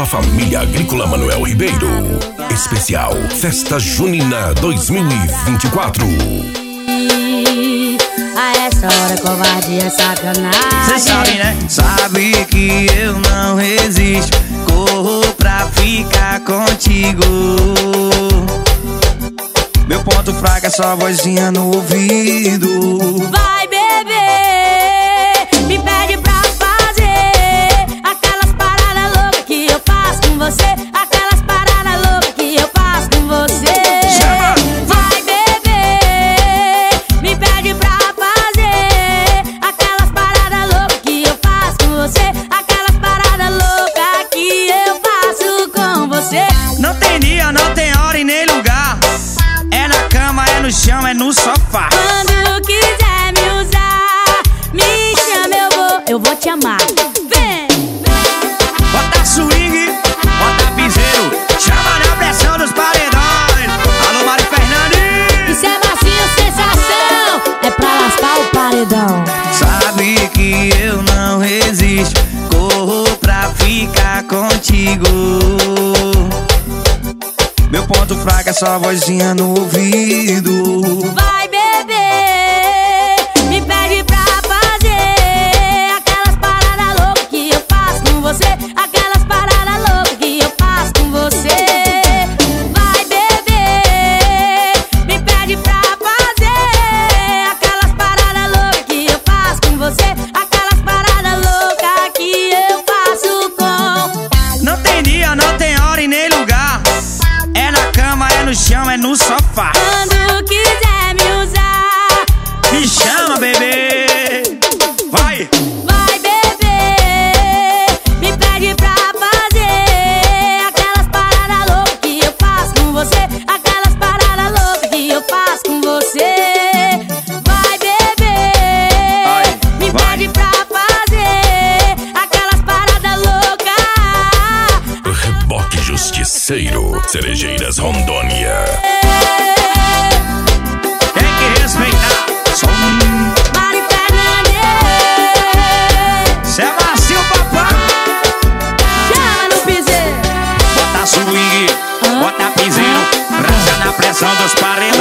família agrícola Manuel Ribeiro. Especial Festa Junina 2024. A essa hora covardia é sacanagem. Cê sabe, né? Sabe que eu não resisto. Corro pra ficar contigo. Meu ponto fraco é só a vozinha no ouvido. Vai beber, me pede pra fazer aquelas paradas loucas que eu faço com você. Aquelas paradas loucas que eu faço com você. Vai beber, me pede pra fazer aquelas paradas loucas que eu faço com você. Aquelas paradas loucas que eu faço com você. Não tem dia, não tem hora e nem lugar. É na cama, é no chão, é no sofá. Quando quiser me usar, me chama, eu vou te amar. Vem! Bota swing, bota piseiro, chama na pressão dos paredões. Alô, Mari Fernandes. Isso é massinha sensação, é pra lascar o paredão. Sabe que eu não resisto. Corro pra ficar contigo. Meu ponto fraco é só a vozinha no ouvido. Vai beber, me pede pra fazer aquelas paradas loucas que eu faço com você. Aquelas paradas loucas que eu faço com você. Vai beber, me pede pra fazer aquelas paradas loucas que eu faço com você. Aquelas paradas loucas que eu faço com. Não tem dia, não tem hora e nem lugar. É na cama, é no chão, é no sofá. Quando quiser me usar, Me chama, bebê. Vai! vai beber, me pede pra fazer aquelas paradas loucas que eu faço com você. Aquelas paradas loucas que eu faço com você. Vai beber, me pede pra fazer aquelas paradas loucas. Reboque Justiceiro, Cerejeiras Rondônia. Tem que respeitar. Som. Mari Fernandes, Cê é macio, papai. chama no piseiro. Bota swing, bota piseiro, rasga na pressão dos paredões.